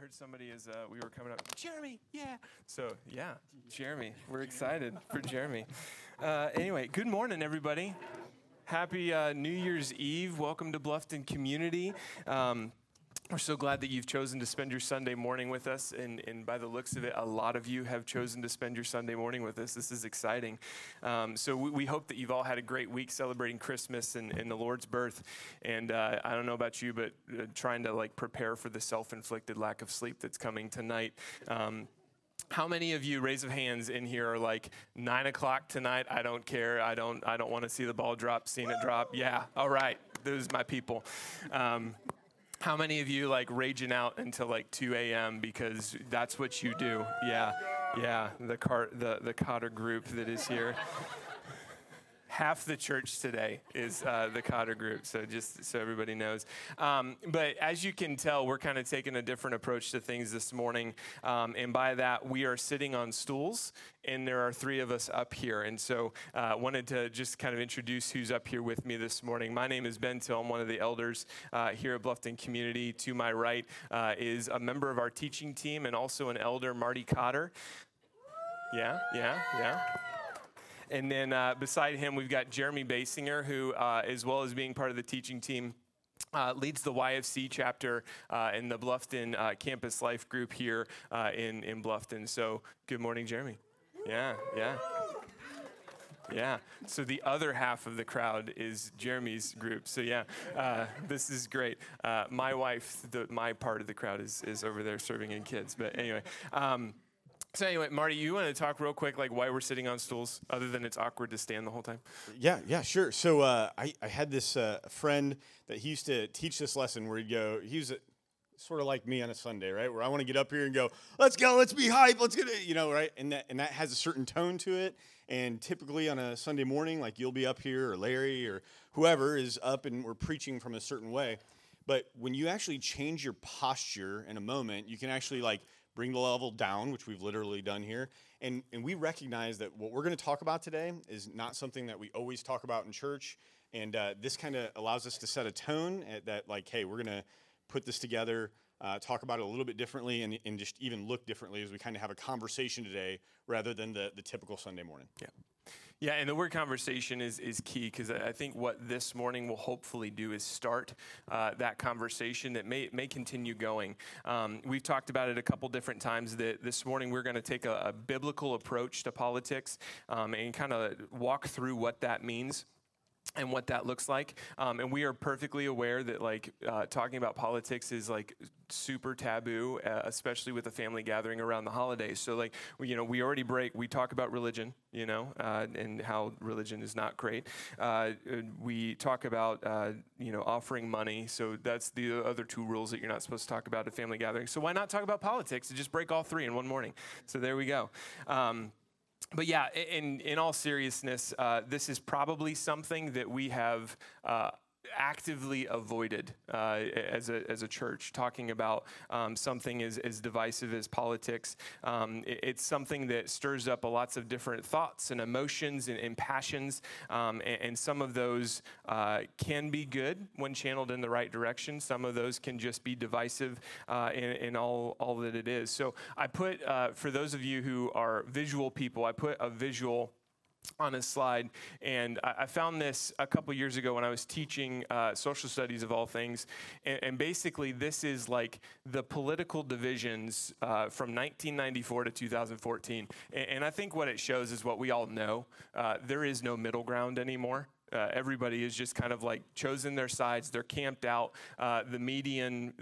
heard somebody as we were coming up, Jeremy, yeah. So, yeah, Jeremy. We're excited for Jeremy. Anyway, good morning, everybody. Happy New Year's Eve. Welcome to Bluffton Community. We're so glad that you've chosen to spend your Sunday morning with us, and by the looks of it, a lot of you have chosen to spend your Sunday morning with us. This is exciting. So we hope that you've all had a great week celebrating Christmas and the Lord's birth, and I don't know about you, but trying to prepare for the self-inflicted lack of sleep that's coming tonight. How many of you, raise of hands in here, are like 9 o'clock tonight? I don't care. I don't want to see the ball drop, seeing it drop. Yeah, all right. Those are my people. How many of you raging out until 2 a.m. because that's what you do? Yeah. The Cotter group that is here. Half the church today is the Cotter group, so just so everybody knows. But as you can tell, we're kind of taking a different approach to things this morning. And by that, we are sitting on stools, and there are three of us up here. And so I wanted to just kind of introduce who's up here with me this morning. My name is Ben Till. I'm one of the elders here at Bluffton Community. To my right is a member of our teaching team and also an elder, Marty Cotter. Yeah. And then beside him, we've got Jeremy Basinger, who, as well as being part of the teaching team, leads the YFC chapter in the Bluffton Campus Life group here in Bluffton. So good morning, Jeremy. Yeah. So the other half of the crowd is Jeremy's group. So yeah, this is great. My wife, my part of the crowd is over there serving in kids. But anyway. So anyway, Marty, you want to talk real quick, why we're sitting on stools, other than it's awkward to stand the whole time? Yeah, sure. So I had this friend that he used to teach this lesson where he was sort of like me on a Sunday, right? Where I want to get up here and go, let's go, let's be hype, let's get it, right? And that has a certain tone to it. And typically on a Sunday morning, you'll be up here, or Larry, or whoever is up, and we're preaching from a certain way. But when you actually change your posture in a moment, you can actually bring the level down, which we've literally done here. And we recognize that what we're going to talk about today is not something that we always talk about in church. And this kind of allows us to set a tone that hey, we're going to put this together, talk about it a little bit differently, and just even look differently as we kind of have a conversation today rather than the typical Sunday morning. Yeah, and the word conversation is key, because I think what this morning will hopefully do is start that conversation that may continue going. We've talked about it a couple different times. That this morning we're going to take a biblical approach to politics and kind of walk through what that means and what that looks like. And we are perfectly aware that talking about politics is super taboo, especially with a family gathering around the holidays. So we already we talk about religion, and how religion is not great. We talk about, offering money. So that's the other two rules that you're not supposed to talk about at family gatherings. So why not talk about politics and just break all three in one morning? So there we go. But yeah, in all seriousness, this is probably something that we have actively avoided as a church, talking about something as divisive as politics. It's something that stirs up lots of different thoughts and emotions and passions, and some of those can be good when channeled in the right direction. Some of those can just be divisive in all that it is. So I put, for those of you who are visual people, I put a visual on a slide, and I found this a couple years ago when I was teaching social studies of all things, and basically this is the political divisions from 1994 to 2014, and I think what it shows is what we all know. There is no middle ground anymore. Everybody is just kind of chosen their sides. They're camped out. The median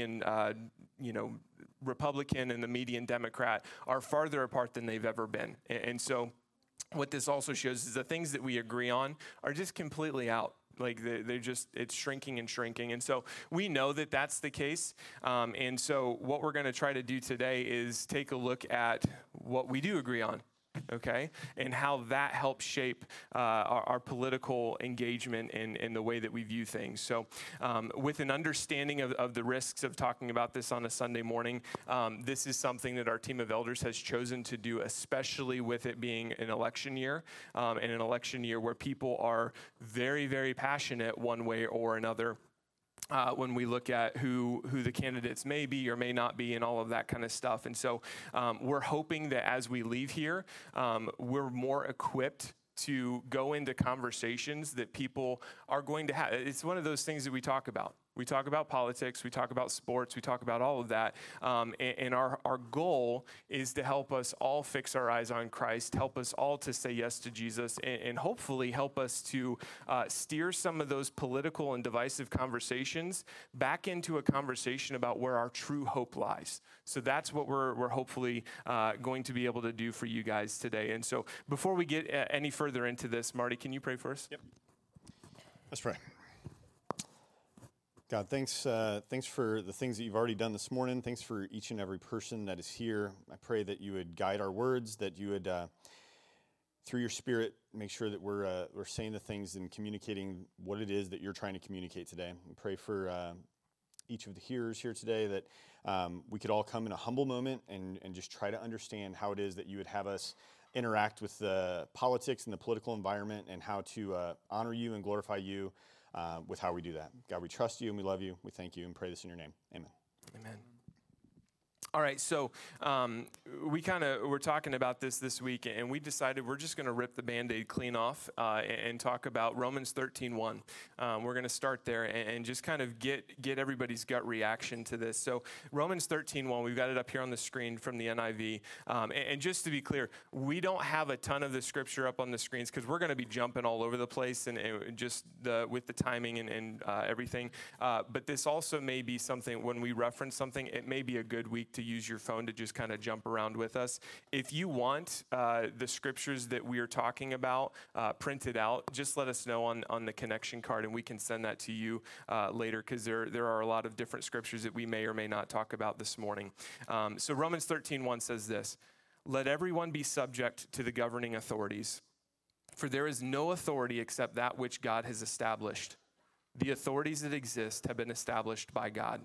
Republican and the median Democrat are farther apart than they've ever been, and so what this also shows is the things that we agree on are just completely out. It's shrinking and shrinking. And so we know that that's the case. And so what we're going to try to do today is take a look at what we do agree on. Okay, and how that helps shape our political engagement and the way that we view things. So with an understanding of the risks of talking about this on a Sunday morning, this is something that our team of elders has chosen to do, especially with it being an election year, and an election year where people are very, very passionate one way or another when we look at who the candidates may be or may not be and all of that kind of stuff. And so we're hoping that as we leave here, we're more equipped to go into conversations that people are going to have. It's one of those things that we talk about. We talk about politics, we talk about sports, we talk about all of that. And our goal is to help us all fix our eyes on Christ, help us all to say yes to Jesus, and hopefully help us to steer some of those political and divisive conversations back into a conversation about where our true hope lies. So that's what we're hopefully going to be able to do for you guys today. And so before we get any further into this, Marty, can you pray for us? Yep. Let's pray. God, thanks for the things that you've already done this morning. Thanks for each and every person that is here. I pray that you would guide our words, that you would, through your Spirit, make sure that we're saying the things and communicating what it is that you're trying to communicate today. I pray for each of the hearers here today that we could all come in a humble moment and just try to understand how it is that you would have us interact with the politics and the political environment and how to honor you and glorify you with how we do that. God, we trust you and we love you. We thank you and pray this in your name. Amen. Amen. All right, so we're talking about this week, and we decided we're just going to rip the Band-Aid clean off and talk about Romans 13:1. We're going to start there and just kind of get everybody's gut reaction to this. So Romans 13:1, we've got it up here on the screen from the NIV. And just to be clear, we don't have a ton of the scripture up on the screens because we're going to be jumping all over the place and just with the timing and everything. But this also may be something, when we reference something, it may be a good week to use your phone to just kind of jump around with us. If you want the scriptures that we are talking about printed out, just let us know on the connection card and we can send that to you later, because there are a lot of different scriptures that we may or may not talk about this morning. So Romans 13:1 says this: "Let everyone be subject to the governing authorities, for there is no authority except that which God has established. The authorities that exist have been established by God."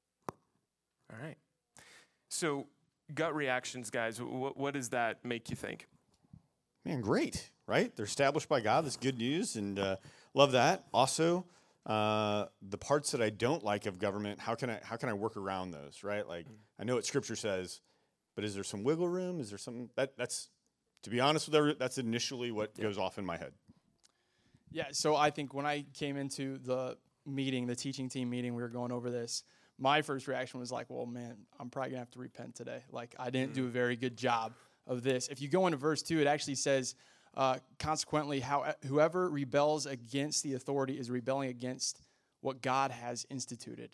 All right. So, gut reactions, guys, what does that make you think? Man, great, right? They're established by God. That's good news, and love that. Also, the parts that I don't like of government, how can I work around those, right? Like, I know what Scripture says, but is there some wiggle room? Is there some that's to be honest with everyone, that's initially what goes off in my head. Yeah, so I think when I came into the meeting, the teaching team meeting, we were going over this. My first reaction was like, well, man, I'm probably going to have to repent today. Like, I didn't do a very good job of this. If you go into verse 2, it actually says, consequently, whoever rebels against the authority is rebelling against what God has instituted.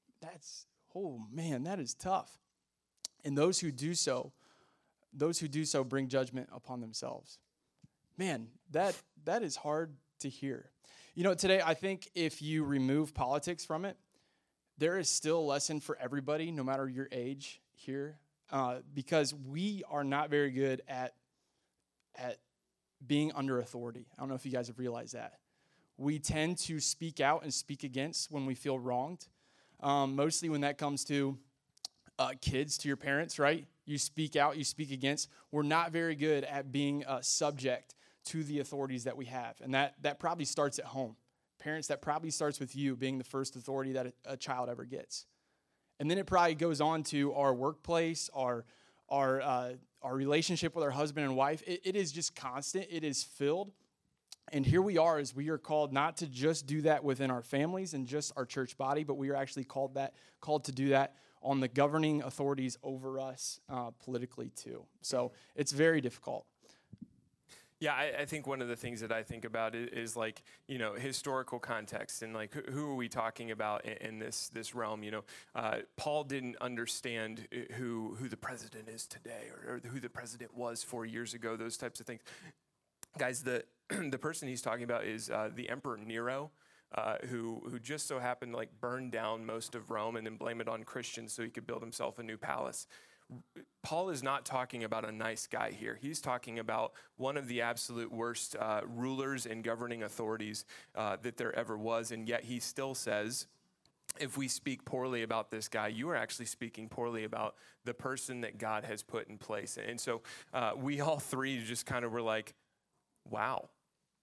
Oh, man, that is tough. And those who do so bring judgment upon themselves. Man, that is hard to hear. You know, today, I think if you remove politics from it, there is still a lesson for everybody, no matter your age here, because we are not very good at being under authority. I don't know if you guys have realized that. We tend to speak out and speak against when we feel wronged, mostly when that comes to kids, to your parents, right? You speak out, you speak against. We're not very good at being subject to the authorities that we have, and that probably starts at home. Parents, that probably starts with you being the first authority that a child ever gets. And then it probably goes on to our workplace, our relationship with our husband and wife. It is just constant. It is filled. And here we are, as we are called not to just do that within our families and just our church body, but we are actually called to do that on the governing authorities over us politically too. So it's very difficult. Yeah, I think one of the things that I think about is like, you know, historical context and like who are we talking about in this realm? You know, Paul didn't understand who the president is today or who the president was 4 years ago, those types of things. Guys, the person he's talking about is the Emperor Nero, who just so happened to like burn down most of Rome and then blame it on Christians so he could build himself a new palace. Paul is not talking about a nice guy here. He's talking about one of the absolute worst rulers and governing authorities that there ever was, and yet he still says, if we speak poorly about this guy, you are actually speaking poorly about the person that God has put in place. And so we all three just kind of were like, wow.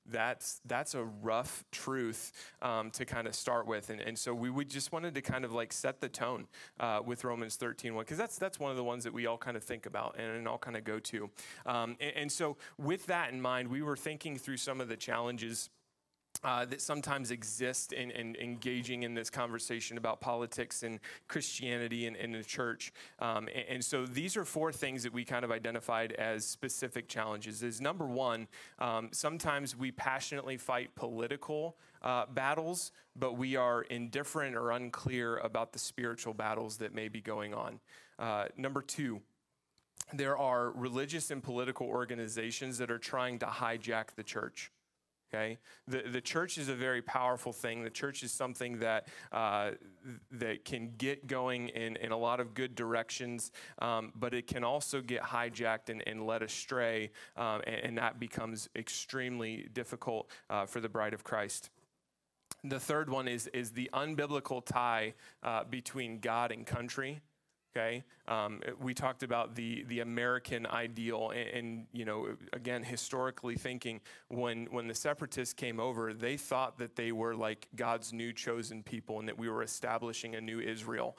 that's a rough truth to kind of start with. And so we would just wanted to kind of like set the tone with Romans 13:1, because that's one of the ones that we all kind of think about and all kind of go to. And so with that in mind, we were thinking through some of the challenges that sometimes exist in engaging in this conversation about politics and Christianity and the church. And so these are 4 things that we kind of identified as specific challenges. Is number 1, sometimes we passionately fight political battles, but we are indifferent or unclear about the spiritual battles that may be going on. Number 2, there are religious and political organizations that are trying to hijack the church. Okay, the church is a very powerful thing. The church is something that that can get going in a lot of good directions, but it can also get hijacked and led astray, and that becomes extremely difficult for the bride of Christ. The third one is the unbiblical tie between God and country. Okay, we talked about the American ideal, and you know, again, historically thinking, when the separatists came over, they thought that they were like God's new chosen people, and that we were establishing a new Israel.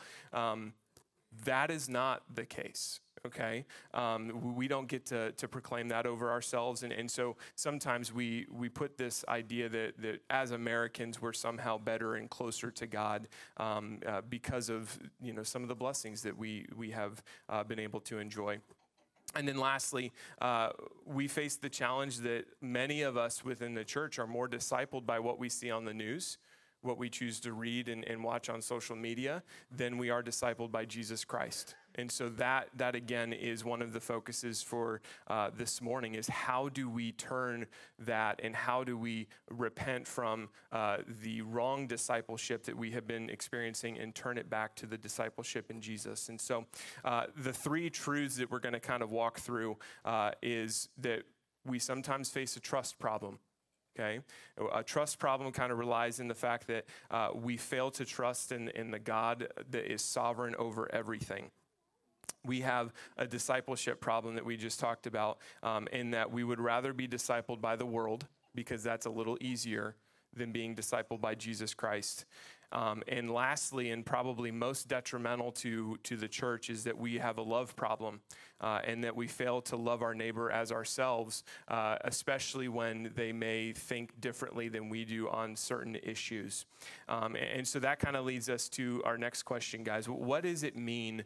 That is not the case. Okay, we don't get to proclaim that over ourselves, and so sometimes we put this idea that as Americans we're somehow better and closer to God because of, you know, some of the blessings that we have been able to enjoy. And then lastly, we face the challenge that many of us within the church are more discipled by what we see on the news, what we choose to read and watch on social media, than we are discipled by Jesus Christ. And so that again is one of the focuses for this morning, is how do we turn that, and how do we repent from the wrong discipleship that we have been experiencing and turn it back to the discipleship in Jesus. And so the 3 truths that we're going to kind of walk through is that we sometimes face a trust problem. Okay, a trust problem kind of relies in the fact that we fail to trust in the God that is sovereign over everything. We have a discipleship problem that we just talked about, in that we would rather be discipled by the world, because that's a little easier, than being discipled by Jesus Christ. And lastly, and probably most detrimental to the church, is that we have a love problem, and that we fail to love our neighbor as ourselves, especially when they may think differently than we do on certain issues. And so that kind of leads us to our next question, guys. What does it mean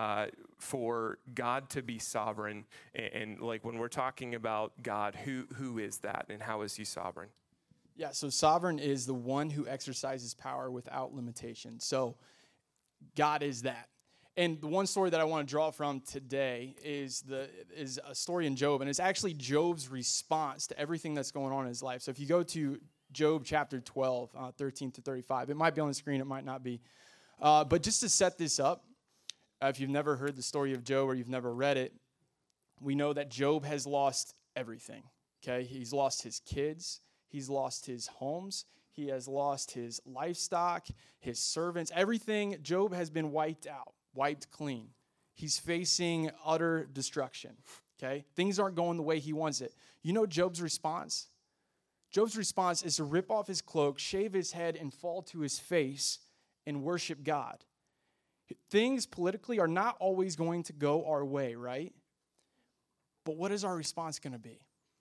for God to be sovereign? And like when we're talking about God, who is that, and how is he sovereign? Yeah, so sovereign is the one who exercises power without limitation. So God is that. And the one story that I want to draw from today is a story in Job, and it's actually Job's response to everything that's going on in his life. So if you go to Job chapter 12, 13 to 35, it might be on the screen, it might not be. But just to set this up, if you've never heard the story of Job or you've never read it, we know that Job has lost everything. Okay, he's lost his kids. He's lost his homes. He has lost his livestock, his servants. Everything, Job has been wiped out, wiped clean. He's facing utter destruction, okay? Things aren't going the way he wants it. You know Job's response? Job's response is to rip off his cloak, shave his head, and fall to his face and worship God. Things politically are not always going to go our way, right? But what is our response going to be?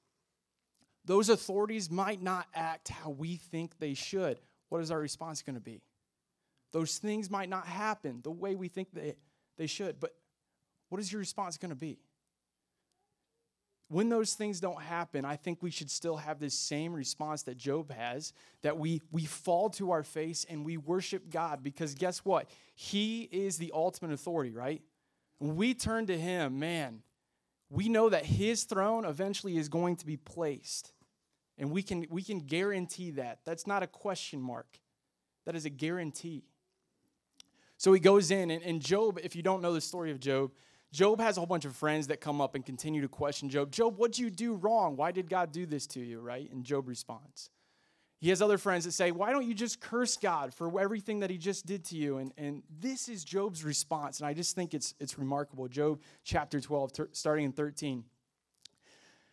Those authorities might not act how we think they should. What is our response going to be? Those things might not happen the way we think they should, but what is your response going to be? When those things don't happen, I think we should still have this same response that Job has, that we fall to our face and we worship God, because guess what? He is the ultimate authority, right? When we turn to him, man, we know that his throne eventually is going to be placed. And we can guarantee that. That's not a question mark. That is a guarantee. So he goes in, and Job, if you don't know the story of Job, Job has a whole bunch of friends that come up and continue to question Job. Job, what'd you do wrong? Why did God do this to you, right? And Job responds. He has other friends that say, why don't you just curse God for everything that he just did to you? And this is Job's response, and I just think it's remarkable. Job chapter 12, starting in 13.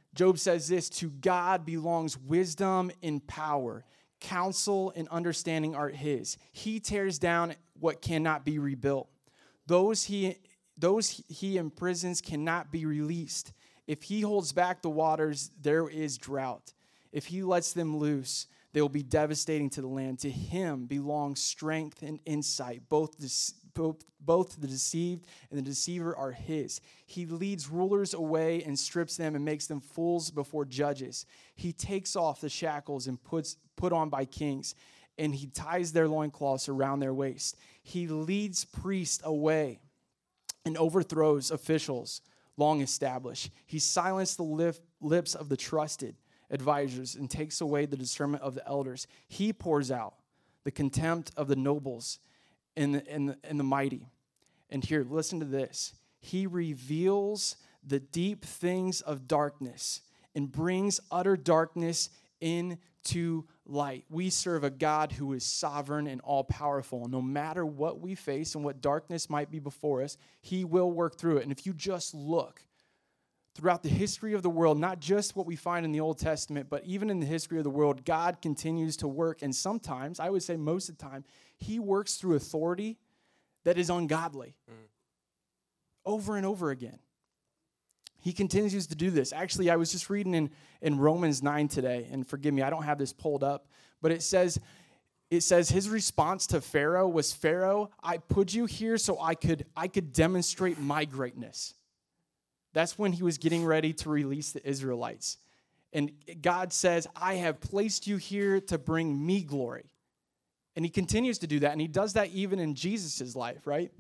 Job says this, to God belongs wisdom and power. Counsel and understanding are his. He tears down what cannot be rebuilt. Those he imprisons cannot be released. If he holds back the waters, there is drought. If he lets them loose, they will be devastating to the land. To him belongs strength and insight. Both the deceived and the deceiver are his. He leads rulers away and strips them and makes them fools before judges. He takes off the shackles and put on by kings, and he ties their loincloths around their waist. He leads priests away and overthrows officials long established. He silenced the lips of the trusted advisors and takes away the discernment of the elders. He pours out the contempt of the nobles and the mighty. And here, listen to this. He reveals the deep things of darkness and brings utter darkness into light. We serve a God who is sovereign and all-powerful. No matter what we face and what darkness might be before us, he will work through it. And if you just look throughout the history of the world, not just what we find in the Old Testament, but even in the history of the world, God continues to work. And sometimes, I would say most of the time, he works through authority that is ungodly over and over again. He continues to do this. Actually, I was just reading in Romans 9 today, and forgive me, I don't have this pulled up, but it says his response to Pharaoh was, Pharaoh, I put you here so I could demonstrate my greatness. That's when he was getting ready to release the Israelites. And God says, I have placed you here to bring me glory. And he continues to do that, and he does that even in Jesus' life, right?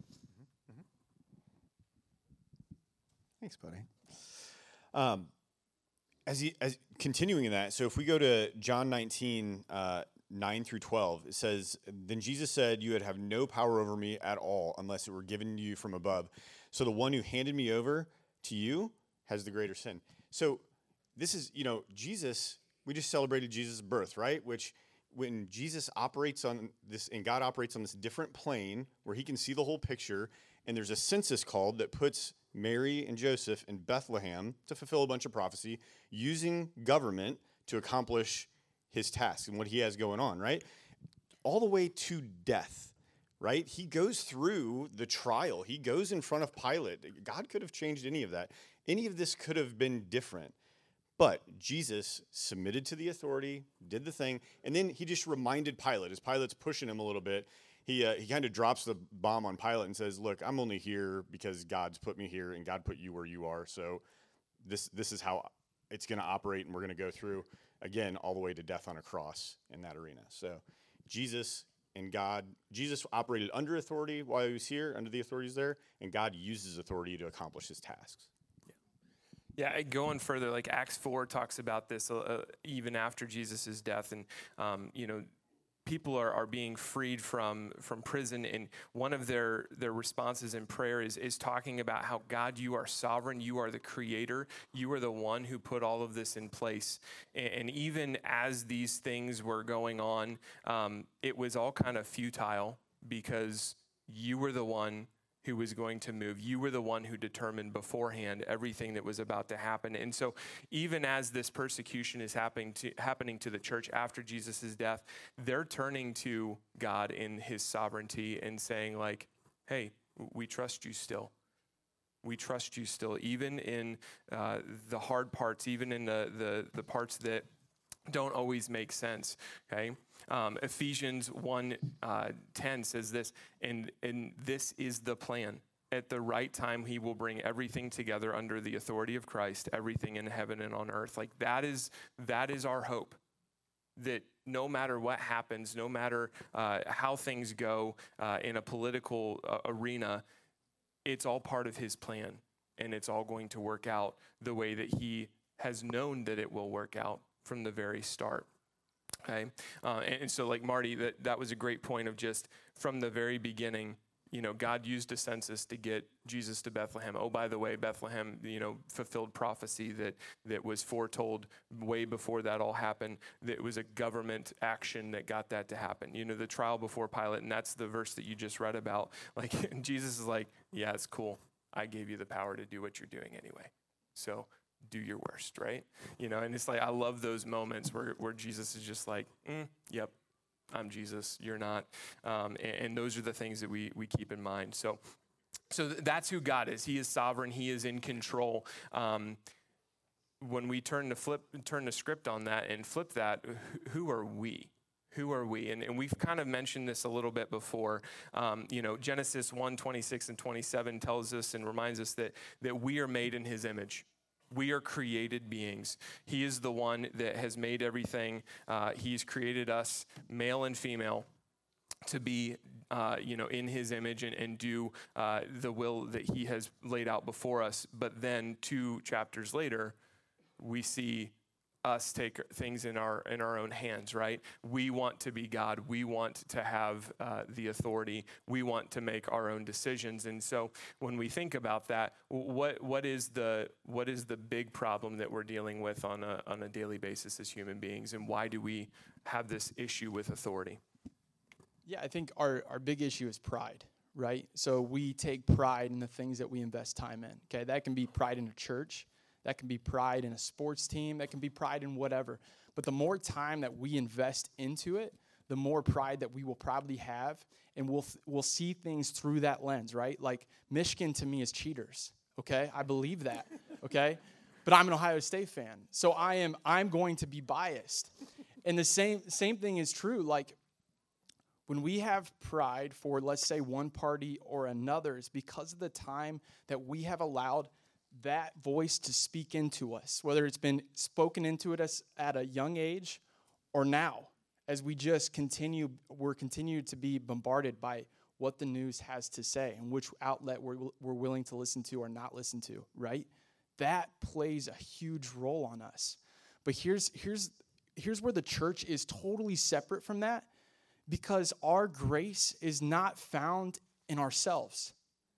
Thanks, buddy. As continuing in that, so if we go to John 19, 9 through 12, it says, then Jesus said, you would have no power over me at all unless it were given to you from above. So the one who handed me over to you has the greater sin. So this is, Jesus, we just celebrated Jesus' birth, right? Which when Jesus operates on this, and God operates on this different plane where he can see the whole picture, and there's a census called that puts Mary and Joseph in Bethlehem to fulfill a bunch of prophecy, using government to accomplish his task and what he has going on, right? All the way to death, right? He goes through the trial. He goes in front of Pilate. God could have changed any of that. Any of this could have been different. But Jesus submitted to the authority, did the thing, and then he just reminded Pilate, as Pilate's pushing him a little bit, he kind of drops the bomb on Pilate and says, look, I'm only here because God's put me here and God put you where you are. So this is how it's going to operate, and we're going to go through, again, all the way to death on a cross in that arena. So Jesus and God, Jesus operated under authority while he was here, under the authorities there, and God uses authority to accomplish his tasks. Yeah, going further, like Acts 4 talks about this even after Jesus' death, and people are being freed from prison, and one of their responses in prayer is talking about how, God, you are sovereign, you are the creator, you are the one who put all of this in place. And even as these things were going on, it was all kind of futile because you were the one who was going to move. You were the one who determined beforehand everything that was about to happen. And so even as this persecution is happening to the church after Jesus' death, they're turning to God in his sovereignty and saying, like, hey, we trust you still. We trust you still, even in the hard parts, even in the parts that don't always make sense, okay? Ephesians 1:10 says this, and this is the plan. At the right time, he will bring everything together under the authority of Christ, everything in heaven and on earth. Like that is our hope, that no matter what happens, no matter how things go in a political arena, it's all part of his plan, and it's all going to work out the way that he has known that it will work out from the very start. Okay, and so like Marty, that was a great point of just from the very beginning, God used a census to get Jesus to Bethlehem. Oh, by the way, Bethlehem, fulfilled prophecy that was foretold way before that all happened. That it was a government action that got that to happen. The trial before Pilate, and that's the verse that you just read about. Like Jesus is like, yeah, it's cool. I gave you the power to do what you're doing anyway. So do your worst, right? And it's like, I love those moments where Jesus is just like, yep, I'm Jesus, you're not. And those are the things that we keep in mind. So that's who God is. He is sovereign. He is in control. When we turn the script on that and flip that, who are we? Who are we? And we've kind of mentioned this a little bit before. Genesis 1:26 and 27 tells us and reminds us that we are made in his image. We are created beings. He is the one that has made everything. He's created us, male and female, to be, in his image and do the will that he has laid out before us. But then 2 chapters later, we see us take things in our own hands, right? We want to be God. We want to have the authority. We want to make our own decisions. And so when we think about that, what is the big problem that we're dealing with on a daily basis as human beings, and why do we have this issue with authority? Yeah, I think our big issue is pride, right? So we take pride in the things that we invest time in. Okay, that can be pride in a church. That can be pride in a sports team. That can be pride in whatever. But the more time that we invest into it, the more pride that we will probably have, and we'll see things through that lens, right? Like Michigan to me is cheaters, okay? I believe that, okay? But I'm an Ohio State fan, so I'm going to be biased. And the same thing is true. Like when we have pride for, let's say, one party or another, it's because of the time that we have allowed that voice to speak into us, whether it's been spoken into us at a young age or now, as we just continue to be bombarded by what the news has to say and which outlet we're willing to listen to or not listen to, right? That plays a huge role on us. But here's where the church is totally separate from that, because our grace is not found in ourselves.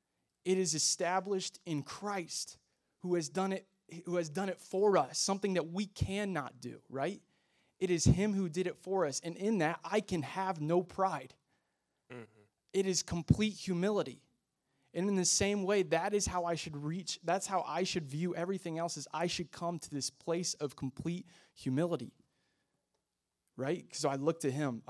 It is established in Christ, who has done it for us, something that we cannot do, right? It is him who did it for us. And in that, I can have no pride. Mm-hmm. It is complete humility. And in the same way, that's how I should view everything else, is I should come to this place of complete humility, right? Because I look to him.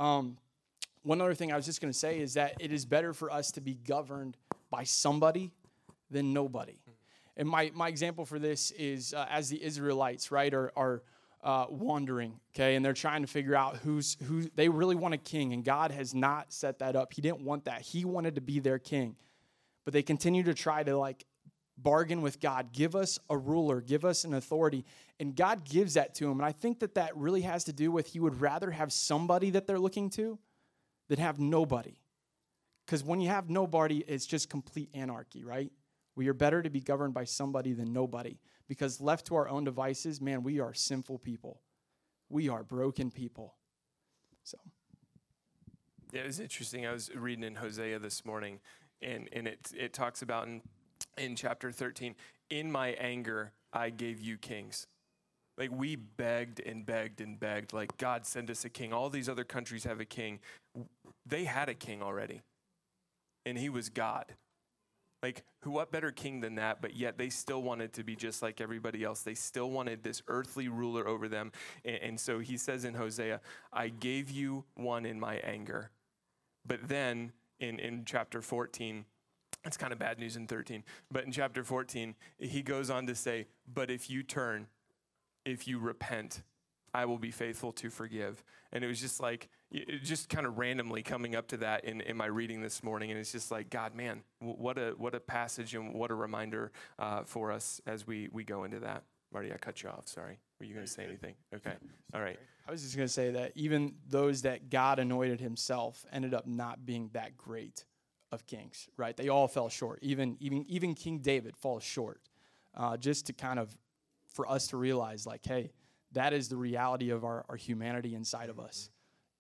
One other thing I was just going to say is that it is better for us to be governed by somebody than nobody. And my example for this is as the Israelites, right, are wandering, okay, and they're trying to figure out who they really want a king, and God has not set that up. He didn't want that. He wanted to be their king. But they continue to try to bargain with God, give us a ruler, give us an authority, and God gives that to them. And I think that really has to do with he would rather have somebody that they're looking to than have nobody. Because when you have nobody, it's just complete anarchy, right? We are better to be governed by somebody than nobody, because left to our own devices, man, we are sinful people. We are broken people. So, yeah, it was interesting. I was reading in Hosea this morning, and it talks about in chapter 13, in my anger, I gave you kings. Like, we begged and begged and begged, like, God, send us a king. All these other countries have a king. They had a king already, and he was God. Like, what better king than that? But yet they still wanted to be just like everybody else. They still wanted this earthly ruler over them. And so he says in Hosea, I gave you one in my anger. But then in chapter 14, it's kind of bad news in 13, but in chapter 14, he goes on to say, but if you turn, if you repent, I will be faithful to forgive. And it was just like, just kind of randomly coming up to that in my reading this morning. And it's just like, God, man, what a passage and what a reminder for us as we go into that. Marty, I cut you off. Sorry. Were you going to say anything? Okay. All right. I was just going to say that even those that God anointed himself ended up not being that great of kings, right? They all fell short. Even King David falls short. Just to kind of, for us to realize, like, hey, that is the reality of our humanity inside of us.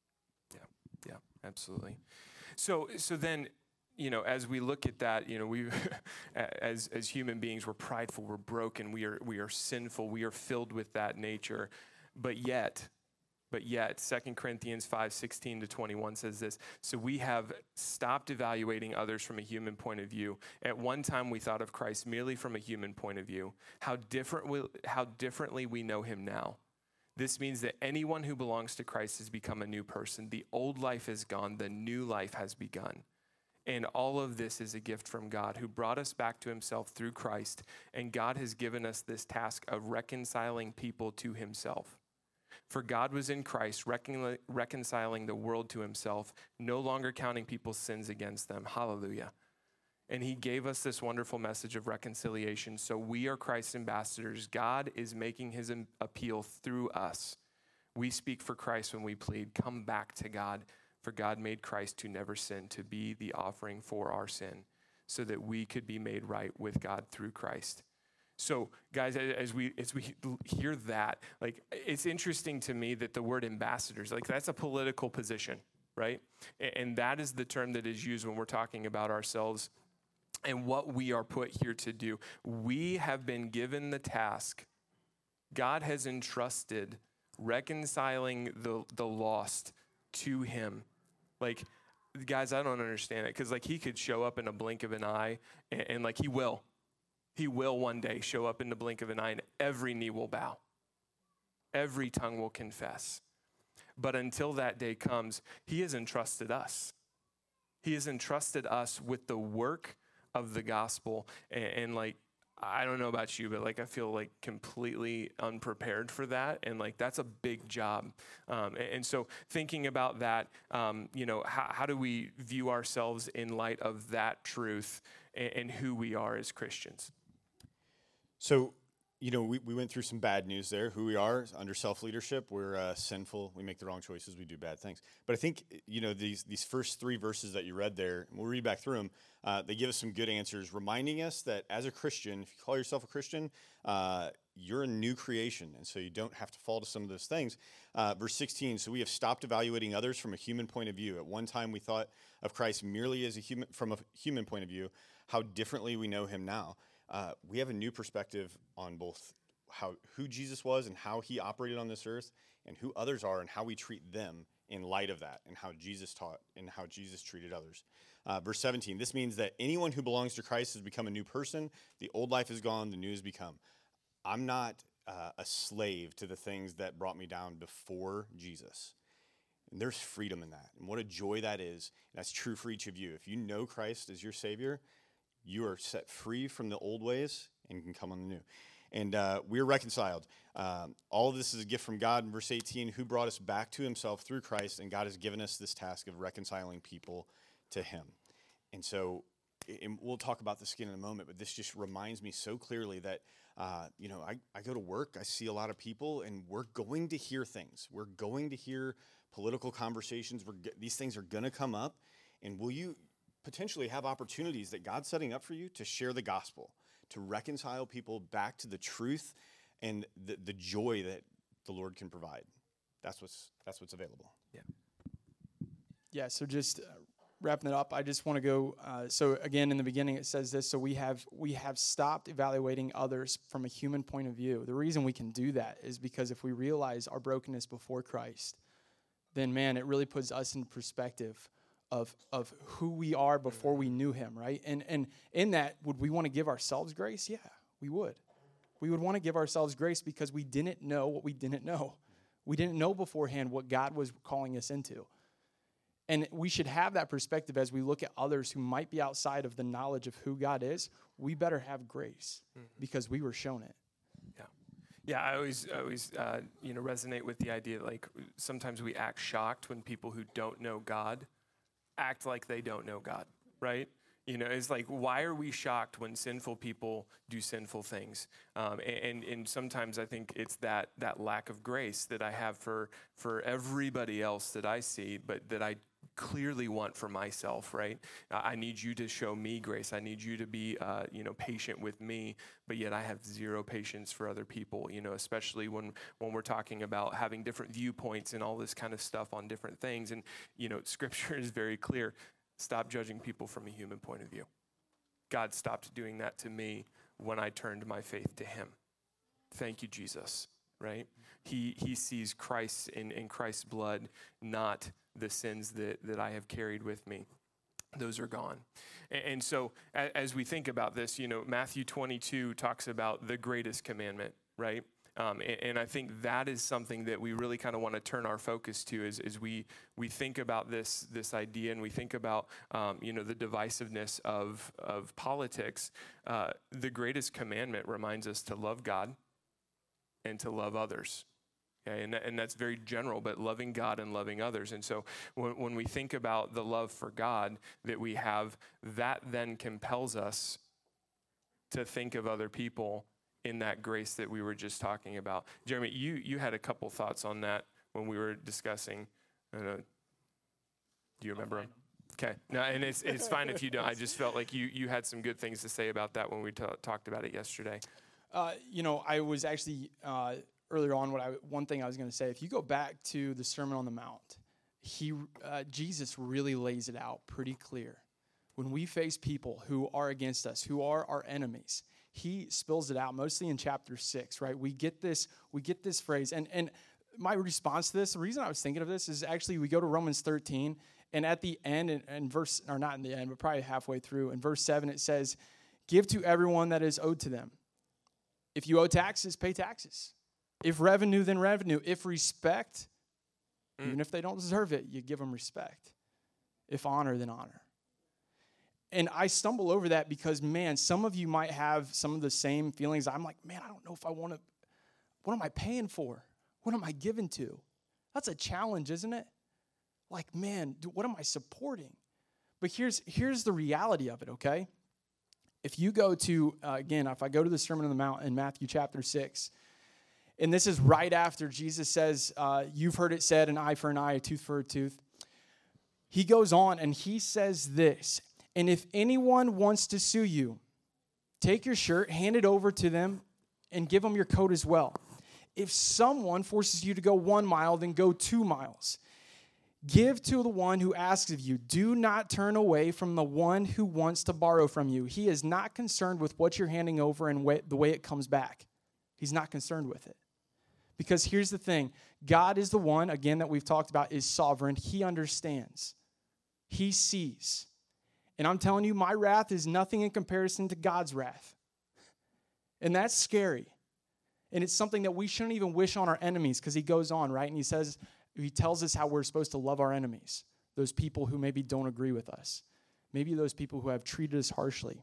Yeah, absolutely. So then, as we look at that, we, as human beings, we're prideful, we're broken, we are sinful, we are filled with that nature. But yet, But yet, 2 Corinthians 5:16-21 says this, so we have stopped evaluating others from a human point of view. At one time, we thought of Christ merely from a human point of view. How differently we know him now. This means that anyone who belongs to Christ has become a new person. The old life is gone, the new life has begun. And all of this is a gift from God, who brought us back to himself through Christ, and God has given us this task of reconciling people to himself. For God was in Christ, reconciling the world to himself, no longer counting people's sins against them. Hallelujah. And he gave us this wonderful message of reconciliation. So we are Christ's ambassadors. God is making his appeal through us. We speak for Christ when we plead, come back to God. For God made Christ who never sinned to be the offering for our sin, so that we could be made right with God through Christ. So, guys, as we hear that, like, it's interesting to me that the word ambassadors, like, that's a political position, right? And that is the term that is used when we're talking about ourselves and what we are put here to do. We have been given the task. God has entrusted reconciling the lost to him. Like, guys, I don't understand it, because, like, he could show up in a blink of an eye, and like, he will. He will one day show up in the blink of an eye, and every knee will bow. Every tongue will confess. But until that day comes, he has entrusted us. He has entrusted us with the work of the gospel. And like, I don't know about you, but like, I feel like completely unprepared for that. And like, that's a big job. And so thinking about that, how do we view ourselves in light of that truth and who we are as Christians? So, we went through some bad news there. Who we are under self-leadership, we're sinful. We make the wrong choices. We do bad things. But I think, these first 3 verses that you read there, and we'll read back through them, they give us some good answers, reminding us that as a Christian, if you call yourself a Christian, you're a new creation. And so you don't have to fall to some of those things. Verse 16, so we have stopped evaluating others from a human point of view. At one time, we thought of Christ merely as from a human point of view. How differently we know him now. We have a new perspective on both who Jesus was and how he operated on this earth, and who others are and how we treat them in light of that, and how Jesus taught and how Jesus treated others. Verse 17, this means that anyone who belongs to Christ has become a new person. The old life is gone, the new has become. I'm not a slave to the things that brought me down before Jesus. And there's freedom in that. And what a joy that is. And that's true for each of you. If you know Christ as your Savior, you are set free from the old ways and can come on the new. And we're reconciled. All of this is a gift from God. In verse 18, who brought us back to himself through Christ, and God has given us this task of reconciling people to him. And so, and we'll talk about this again in a moment, but this just reminds me so clearly that, I go to work, I see a lot of people, and we're going to hear things. We're going to hear political conversations. These things are going to come up. And will you potentially have opportunities that God's setting up for you to share the gospel, to reconcile people back to the truth and the joy that the Lord can provide? That's what's available. Yeah. Yeah, so just wrapping it up, I just want to go, so again, in the beginning it says this, so we have stopped evaluating others from a human point of view. The reason we can do that is because if we realize our brokenness before Christ, then man, it really puts us in perspective of who we are before we knew him, right? And in that, would we want to give ourselves grace? Yeah, we would. We would want to give ourselves grace because we didn't know what we didn't know. We didn't know beforehand what God was calling us into. And we should have that perspective as we look at others who might be outside of the knowledge of who God is. We better have grace because we were shown it. Yeah, I always resonate with the idea, like, sometimes we act shocked when people who don't know God act like they don't know God, right? It's like, why are we shocked when sinful people do sinful things? And sometimes I think it's that lack of grace that I have for everybody else that I see, but that I clearly want for myself, right? I need you to show me grace. I need you to be, patient with me, but yet I have zero patience for other people, especially when we're talking about having different viewpoints and all this kind of stuff on different things. And, Scripture is very clear. Stop judging people from a human point of view. God stopped doing that to me when I turned my faith to him. Thank you, Jesus. right? He sees Christ in Christ's blood, not the sins that I have carried with me. Those are gone. And so as we think about this, Matthew 22 talks about the greatest commandment, right? And I think that is something that we really kind of want to turn our focus to as we think about this idea, and we think about the divisiveness of politics. The greatest commandment reminds us to love God and to love others. Okay, and that's very general, but loving God and loving others. And so when we think about the love for God that we have, that then compels us to think of other people in that grace that we were just talking about. Jeremy, you had a couple thoughts on that when we were discussing. Do you remember them? Okay. No, and it's fine if you don't. I just felt like you had some good things to say about that when we talked about it yesterday. I was actually earlier on. One thing I was going to say, if you go back to the Sermon on the Mount, Jesus really lays it out pretty clear. When we face people who are against us, who are our enemies, he spills it out mostly in chapter 6, right? We get this phrase, and my response to this, the reason I was thinking of this is actually we go to Romans 13, and at the end, and verse, or not in the end, but probably halfway through, in verse 7, it says, "Give to everyone that is owed to them. If you owe taxes, pay taxes. If revenue, then revenue. If respect, even if they don't deserve it, you give them respect. If honor, then honor." And I stumble over that because, man, some of you might have some of the same feelings. I'm like, man, I don't know if I want to. What am I paying for? What am I giving to? That's a challenge, isn't it? Like, man, what am I supporting? But here's the reality of it, okay? If you go to, again, if I go to the Sermon on the Mount in Matthew chapter 6, and this is right after Jesus says, you've heard it said, an eye for an eye, a tooth for a tooth. He goes on and he says this, "And if anyone wants to sue you, take your shirt, hand it over to them, and give them your coat as well. If someone forces you to go 1 mile, then go 2 miles. Give to the one who asks of you. Do not turn away from the one who wants to borrow from you. He is not concerned with what you're handing over and the way it comes back. He's not concerned with it." Because here's the thing. God is the one, again, that we've talked about, is sovereign. He understands. He sees. And I'm telling you, my wrath is nothing in comparison to God's wrath. And that's scary. And it's something that we shouldn't even wish on our enemies, because he goes on, right? And he tells us how we're supposed to love our enemies, those people who maybe don't agree with us, maybe those people who have treated us harshly.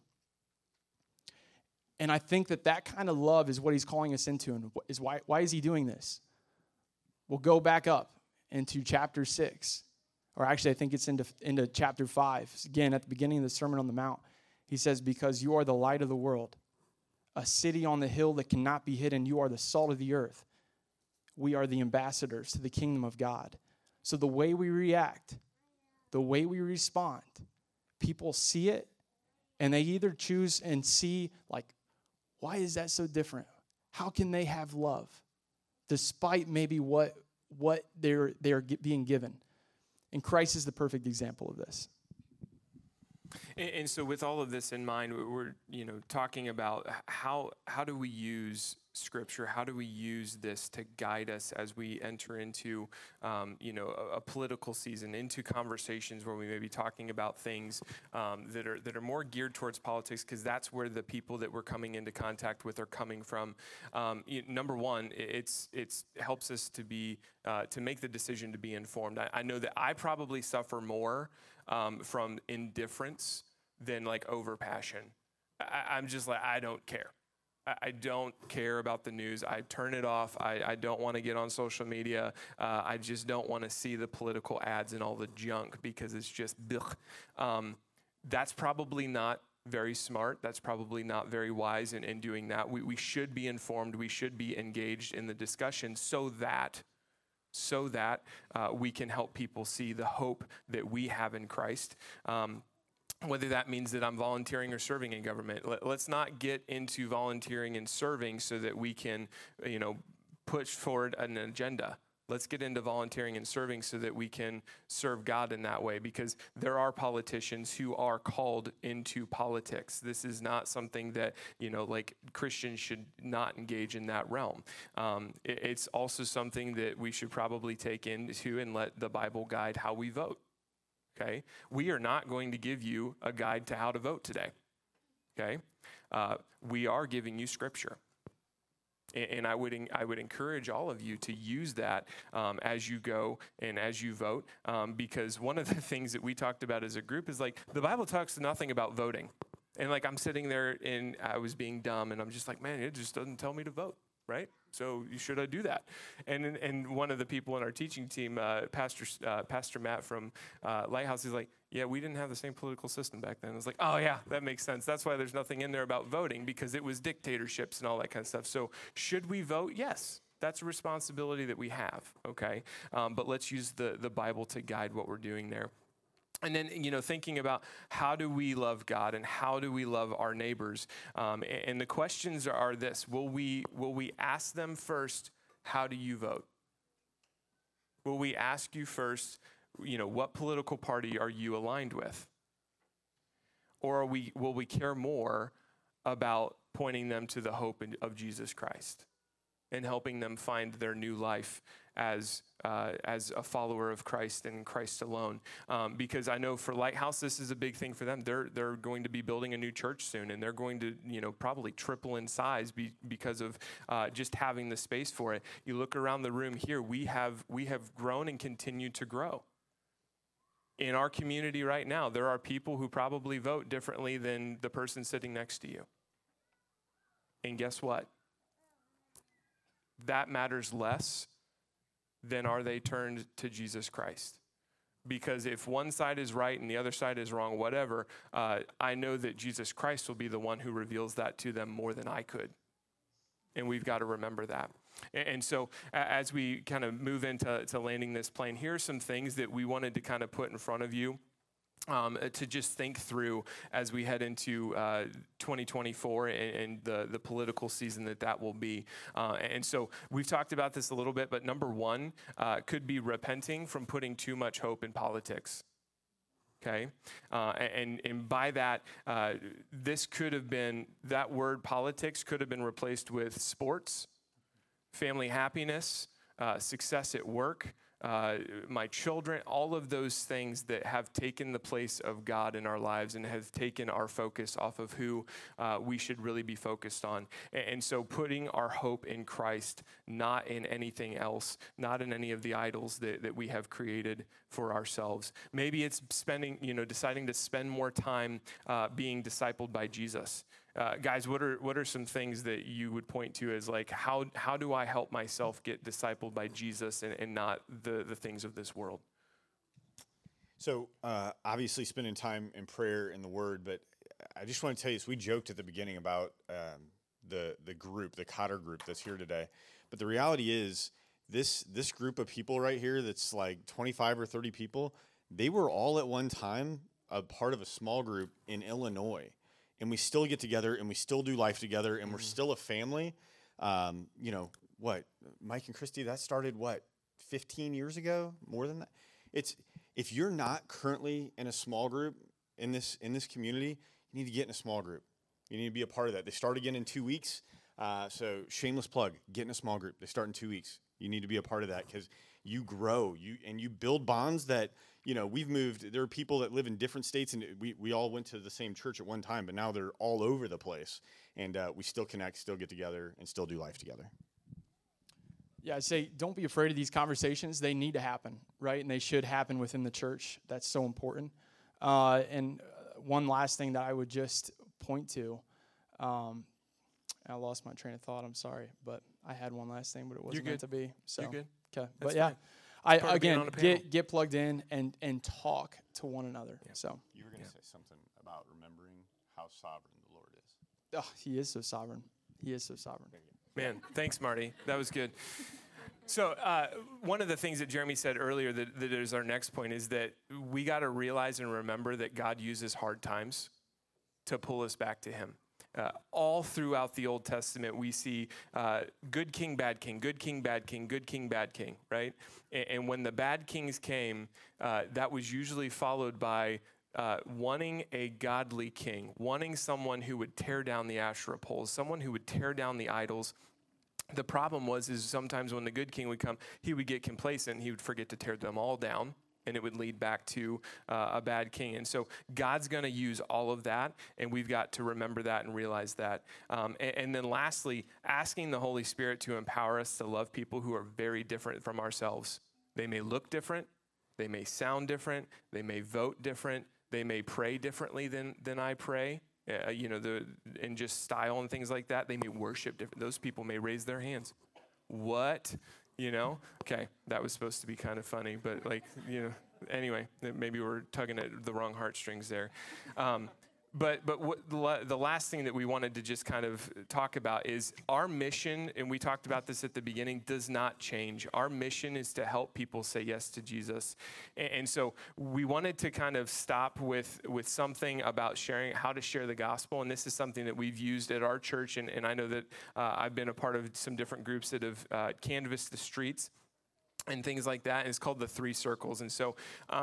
And I think that kind of love is what he's calling us into. And is why is he doing this? We'll go back up into chapter 6. Or actually, I think it's into chapter 5. Again, at the beginning of the Sermon on the Mount, he says, "Because you are the light of the world, a city on the hill that cannot be hidden. You are the salt of the earth. We are the ambassadors to the kingdom of God." So the way we react, the way we respond, people see it, and they either choose and see, like, why is that so different? How can they have love despite maybe what they're being given? And Christ is the perfect example of this. And so with all of this in mind, we're talking about how do we use Scripture? How do we use this to guide us as we enter into a political season, into conversations where we may be talking about things that are more geared towards politics, because that's where the people that we're coming into contact with are coming from. Number one, it helps us to make the decision to be informed. I know that I probably suffer more from indifference than like over passion. I'm just like, I don't care. I don't care about the news. I turn it off. I don't want to get on social media. I just don't want to see the political ads and all the junk, because it's just that's probably not very smart. That's probably not very wise in doing that. We should be informed. We should be engaged in the discussion so that we can help people see the hope that we have in Christ. Whether that means that I'm volunteering or serving in government. Let's not get into volunteering and serving so that we can, push forward an agenda. Let's get into volunteering and serving so that we can serve God in that way, because there are politicians who are called into politics. This is not something that, like Christians should not engage in that realm. It's also something that we should probably take into and let the Bible guide how we vote. Okay? We are not going to give you a guide to how to vote today. Okay? We are giving you Scripture. And I would encourage all of you to use that as you go and as you vote, because one of the things that we talked about as a group is like the Bible talks nothing about voting. And like I'm sitting there and I was being dumb and I'm just like, man, it just doesn't tell me to vote, right? So should I do that? And one of the people in our teaching team, Pastor Matt from Lighthouse, is like, yeah, we didn't have the same political system back then. I was like, oh yeah, that makes sense. That's why there's nothing in there about voting, because it was dictatorships and all that kind of stuff. So should we vote? Yes. That's a responsibility that we have, okay? But let's use the Bible to guide what we're doing there. And then, thinking about how do we love God and how do we love our neighbors? And the questions are this: Will we ask them first, how do you vote? Will we ask you first, what political party are you aligned with? Or will we care more about pointing them to the hope of Jesus Christ and helping them find their new life as a follower of Christ and Christ alone? Because I know for Lighthouse, this is a big thing for them. They're going to be building a new church soon, and they're going to probably triple in size because of just having the space for it. You look around the room here, we have grown and continue to grow. In our community right now, there are people who probably vote differently than the person sitting next to you. And guess what? That matters less than are they turned to Jesus Christ. Because if one side is right and the other side is wrong, whatever, I know that Jesus Christ will be the one who reveals that to them more than I could. And we've got to remember that. And so as we kind of move into landing this plane, here are some things that we wanted to kind of put in front of you to just think through as we head into 2024 and the political season that will be. And so we've talked about this a little bit, but number one could be repenting from putting too much hope in politics. Okay, and by that, this could have been, that word politics could have been replaced with sports, family happiness, success at work, my children, all of those things that have taken the place of God in our lives and have taken our focus off of who we should really be focused on. And so putting our hope in Christ, not in anything else, not in any of the idols that we have created for ourselves. Maybe it's deciding to spend more time being discipled by Jesus. Guys, what are some things that you would point to as like, how do I help myself get discipled by Jesus and not the things of this world? So obviously spending time in prayer and the Word, but I just want to tell you this. We joked at the beginning about the group, the Cotter group that's here today. But the reality is this group of people right here that's like 25 or 30 people, they were all at one time a part of a small group in Illinois. And we still get together and we still do life together and we're still a family. Mike and Christy, that started 15 years ago? More than that? If you're not currently in a small group in this community, you need to get in a small group. You need to be a part of that. They start again in 2 weeks. So shameless plug, get in a small group. They start in 2 weeks. You need to be a part of that because you grow and you build bonds that, we've moved. There are people that live in different states, and we all went to the same church at one time, but now they're all over the place. And we still connect, still get together, and still do life together. Yeah, I'd say don't be afraid of these conversations. They need to happen, right? And they should happen within the church. That's so important. And one last thing that I would just point to, I lost my train of thought. I'm sorry, but I had one last thing, but it wasn't meant to be. So, you're good. Okay, That's but yeah, fine. get plugged in and talk to one another. Yeah. So you were going to say something about remembering how sovereign the Lord is. Oh, He is so sovereign. He is so sovereign. Man, thanks, Marty. That was good. So one of the things that Jeremy said earlier that is our next point is that we got to realize and remember that God uses hard times to pull us back to Him. All throughout the Old Testament, we see good king, bad king, good king, bad king, good king, bad king, right? And when the bad kings came, that was usually followed by wanting a godly king, wanting someone who would tear down the Asherah poles, someone who would tear down the idols. The problem is sometimes when the good king would come, he would get complacent, he would forget to tear them all down, and it would lead back to a bad king. And so God's going to use all of that, and we've got to remember that and realize that. And then lastly, asking the Holy Spirit to empower us to love people who are very different from ourselves. They may look different, they may sound different, they may vote different, they may pray differently than I pray. And just style and things like that. They may worship different. Those people may raise their hands. What? Okay, that was supposed to be kind of funny, but anyway, maybe we're tugging at the wrong heartstrings there. But the last thing that we wanted to just kind of talk about is our mission, and we talked about this at the beginning, does not change. Our mission is to help people say yes to Jesus. And so we wanted to kind of stop with something about sharing, how to share the gospel. And this is something that we've used at our church. And I know that I've been a part of some different groups that have canvassed the streets and things like that. And it's called the 3 circles. And so,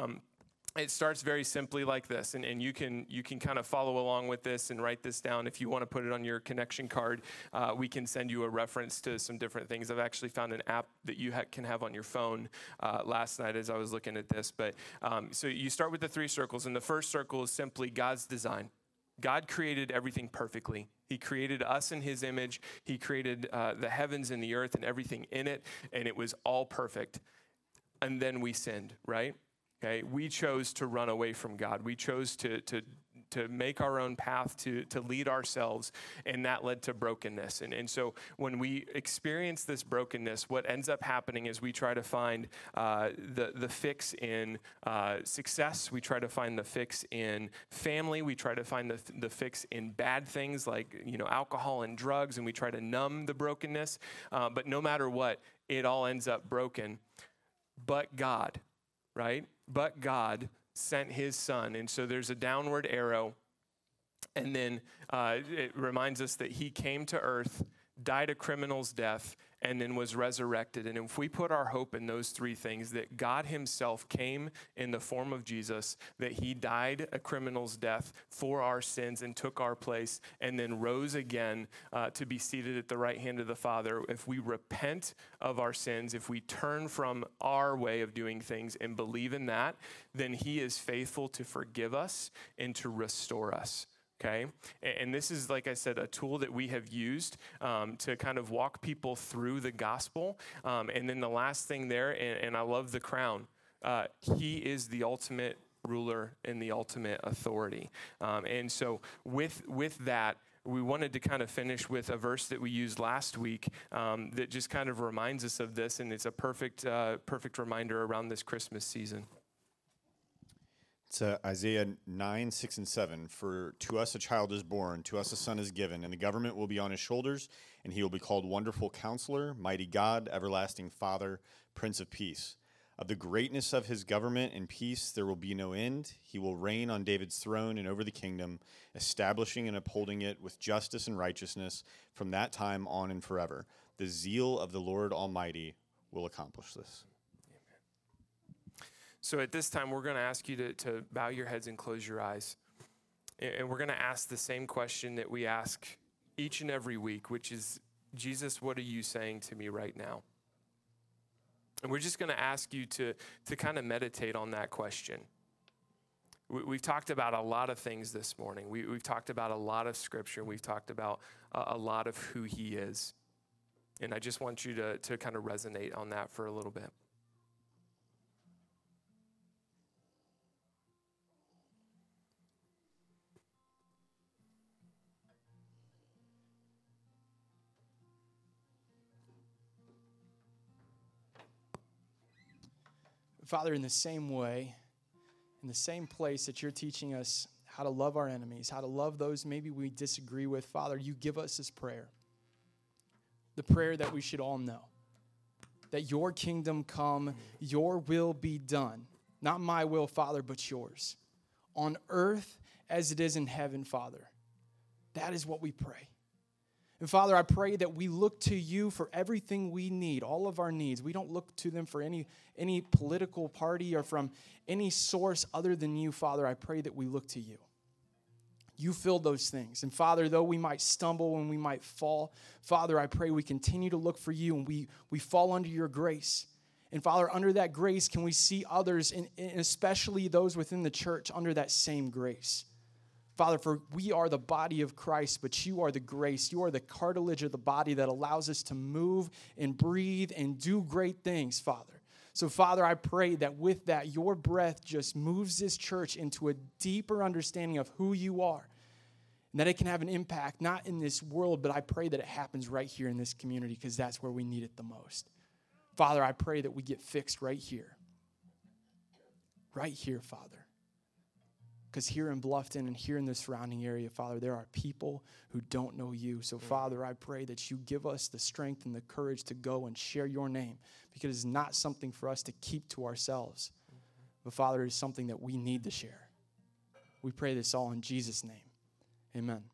it starts very simply like this, and you can kind of follow along with this and write this down. If you want to put it on your connection card, we can send you a reference to some different things. I've actually found an app that you can have on your phone last night as I was looking at this. But so you start with the 3 circles, and the first circle is simply God's design. God created everything perfectly. He created us in his image. He created the heavens and the earth and everything in it, and it was all perfect. And then we sinned, right? Okay, we chose to run away from God. We chose to make our own path, to lead ourselves, and that led to brokenness. And so when we experience this brokenness, what ends up happening is we try to find the fix in success. We try to find the fix in family. We try to find the fix in bad things like alcohol and drugs, and we try to numb the brokenness. But no matter what, it all ends up broken. But God, right? But God sent his son. And so there's a downward arrow. And then it reminds us that he came to earth, died a criminal's death, and then was resurrected. And if we put our hope in those 3 things, that God himself came in the form of Jesus, that he died a criminal's death for our sins and took our place, and then rose again to be seated at the right hand of the Father. If we repent of our sins, if we turn from our way of doing things and believe in that, then he is faithful to forgive us and to restore us. Okay, and this is, like I said, a tool that we have used to kind of walk people through the gospel. And then the last thing there, and I love the crown, he is the ultimate ruler and the ultimate authority. And so with that, we wanted to kind of finish with a verse that we used last week that just kind of reminds us of this, and it's a perfect reminder around this Christmas season. It's Isaiah 9, 6, and 7. For to us a child is born, to us a son is given, and the government will be on his shoulders, and he will be called Wonderful Counselor, Mighty God, Everlasting Father, Prince of Peace. Of the greatness of his government and peace there will be no end. He will reign on David's throne and over the kingdom, establishing and upholding it with justice and righteousness from that time on and forever. The zeal of the Lord Almighty will accomplish this. So at this time, we're going to ask you to bow your heads and close your eyes. And we're going to ask the same question that we ask each and every week, which is, Jesus, what are you saying to me right now? And we're just going to ask you to kind of meditate on that question. We've talked about a lot of things this morning. We've talked about a lot of scripture. We've talked about a lot of who he is. And I just want you to kind of resonate on that for a little bit. Father, in the same way, in the same place that you're teaching us how to love our enemies, how to love those maybe we disagree with, Father, you give us this prayer. The prayer that we should all know. That your kingdom come, your will be done. Not my will, Father, but yours. On earth as it is in heaven, Father. That is what we pray. And Father, I pray that we look to you for everything we need, all of our needs. We don't look to them for any political party or from any source other than you, Father. I pray that we look to you. You fill those things. And Father, though we might stumble and we might fall, Father, I pray we continue to look for you and we fall under your grace. And Father, under that grace, can we see others, and especially those within the church, under that same grace? Father, for we are the body of Christ, but you are the grace. You are the cartilage of the body that allows us to move and breathe and do great things, Father. So, Father, I pray that with that, your breath just moves this church into a deeper understanding of who you are, and that it can have an impact, not in this world, but I pray that it happens right here in this community because that's where we need it the most. Father, I pray that we get fixed right here. Right here, Father. Because here in Bluffton and here in the surrounding area, Father, there are people who don't know you. So, Father, I pray that you give us the strength and the courage to go and share your name, because it's not something for us to keep to ourselves. But, Father, it's something that we need to share. We pray this all in Jesus' name. Amen.